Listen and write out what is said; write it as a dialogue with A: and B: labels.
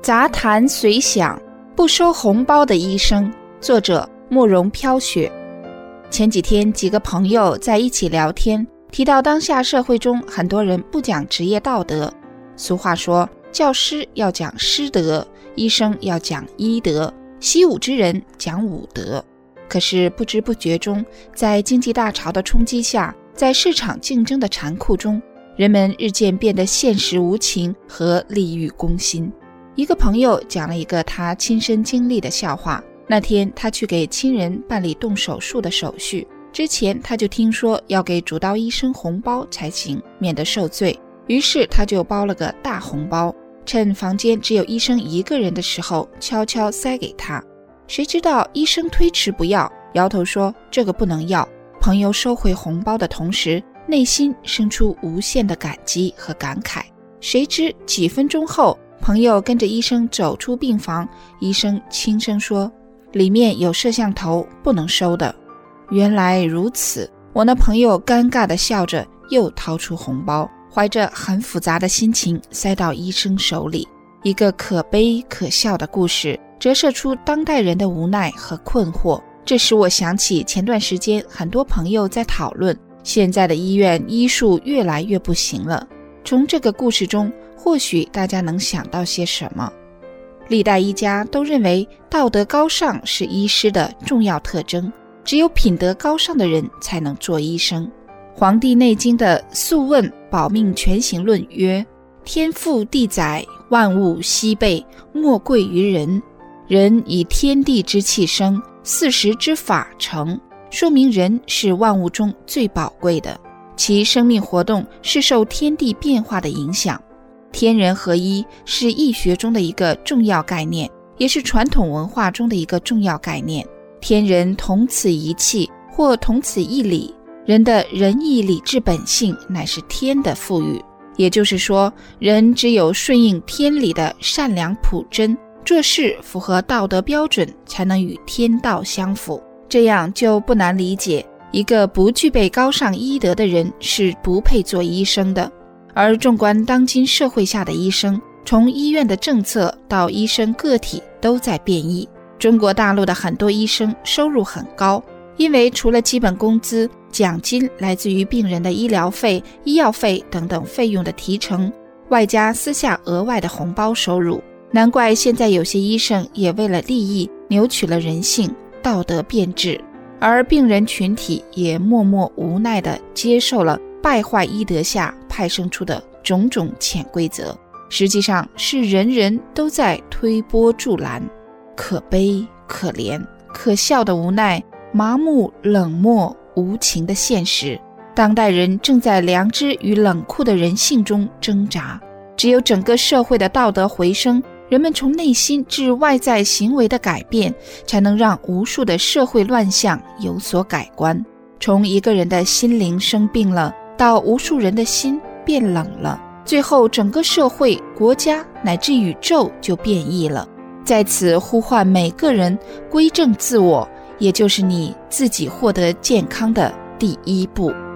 A: 杂谈随想，不收红包的医生，作者慕容飘雪。前几天几个朋友在一起聊天，提到当下社会中很多人不讲职业道德。俗话说，教师要讲师德，医生要讲医德，习武之人讲武德。可是不知不觉中，在经济大潮的冲击下，在市场竞争的残酷中，人们日渐变得现实无情和利欲攻心。一个朋友讲了一个他亲身经历的笑话。那天他去给亲人办理动手术的手续，之前他就听说要给主刀医生红包才行，免得受罪。于是他就包了个大红包，趁房间只有医生一个人的时候悄悄塞给他。谁知道医生推迟不要，摇头说这个不能要。朋友收回红包的同时，内心生出无限的感激和感慨。谁知几分钟后，朋友跟着医生走出病房，医生轻声说，里面有摄像头，不能收的。原来如此，我那朋友尴尬地笑着，又掏出红包，怀着很复杂的心情塞到医生手里。一个可悲可笑的故事，折射出当代人的无奈和困惑。这使我想起前段时间很多朋友在讨论，现在的医院医术越来越不行了。从这个故事中，或许大家能想到些什么。历代医家都认为道德高尚是医师的重要特征，只有品德高尚的人才能做医生。黄帝内经的素问保命全行论曰，天赋地载，万物悉备，莫贵于人。人以天地之气生，40之法成，说明人是万物中最宝贵的，其生命活动是受天地变化的影响。天人合一是易学中的一个重要概念，也是传统文化中的一个重要概念。天人同此一气，或同此一理，人的仁义礼智本性乃是天的赋予。也就是说，人只有顺应天理的善良朴真，做事符合道德标准，才能与天道相符。这样就不难理解，一个不具备高尚医德的人是不配做医生的。而纵观当今社会下的医生，从医院的政策到医生个体都在变异。中国大陆的很多医生收入很高，因为除了基本工资，奖金来自于病人的医疗费、医药费等等费用的提成，外加私下额外的红包收入。难怪现在有些医生也为了利益扭曲了人性，道德变质，而病人群体也默默无奈地接受了败坏医德下派生出的种种潜规则，实际上是人人都在推波助澜。可悲可怜可笑的无奈，麻木冷漠无情的现实，当代人正在良知与冷酷的人性中挣扎。只有整个社会的道德回升，人们从内心至外在行为的改变，才能让无数的社会乱象有所改观。从一个人的心灵生病了，到无数人的心变冷了，最后整个社会、国家乃至宇宙就变异了。在此呼唤每个人归正自我，也就是你自己获得健康的第一步。